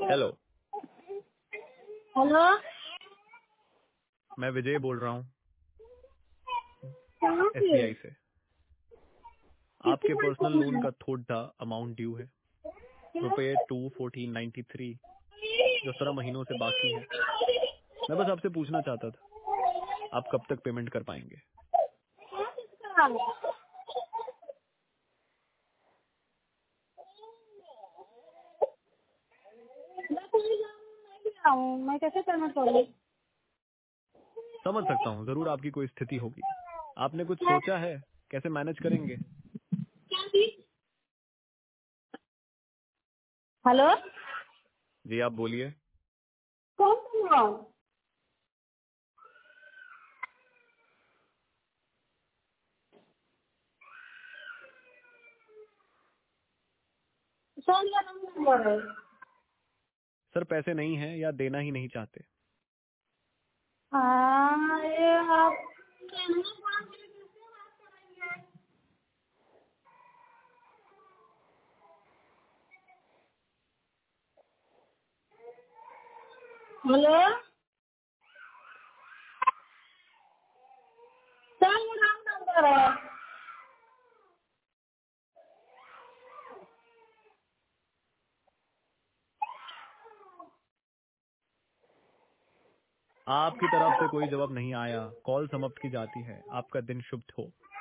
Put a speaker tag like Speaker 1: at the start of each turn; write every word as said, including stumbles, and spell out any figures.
Speaker 1: Hello.
Speaker 2: Hello,
Speaker 1: मैं विजय बोल रहा हूँ
Speaker 2: कहाँ से?
Speaker 1: एसबीआई से।
Speaker 2: किसके
Speaker 1: आपके
Speaker 2: साथ
Speaker 1: पर्सनल
Speaker 2: बोलना
Speaker 1: लोन
Speaker 2: है?
Speaker 1: का थोड़ा अमाउंट ड्यू है, रुपए टू फोर्टीन नाइन्टी थ्री, जो सत्रह महीनों से बाकी है। मैं बस आपसे पूछना चाहता था, आप कब तक पेमेंट कर पाएंगे?
Speaker 2: किसका? मैं कोई गाँव में नहीं गया हूँ, मैं कैसे पेमेंट करूँ?
Speaker 1: समझ सकता हूँ, जरूर आपकी कोई स्थिति होगी। आपने कुछ सोचा है कैसे मैनेज करेंगे?
Speaker 2: हेलो,
Speaker 1: जी आप बोलिए।
Speaker 2: कौन बोल रहा हूँ? सोनिया नंबर है।
Speaker 1: सर पैसे नहीं है या देना ही नहीं चाहते?
Speaker 2: हाँ, ये आप हेलो, सर ये रॉन्ग नंबर है।
Speaker 1: आपकी तरफ से कोई जवाब नहीं आया, कॉल समाप्त की जाती है। आपका दिन शुभ हो।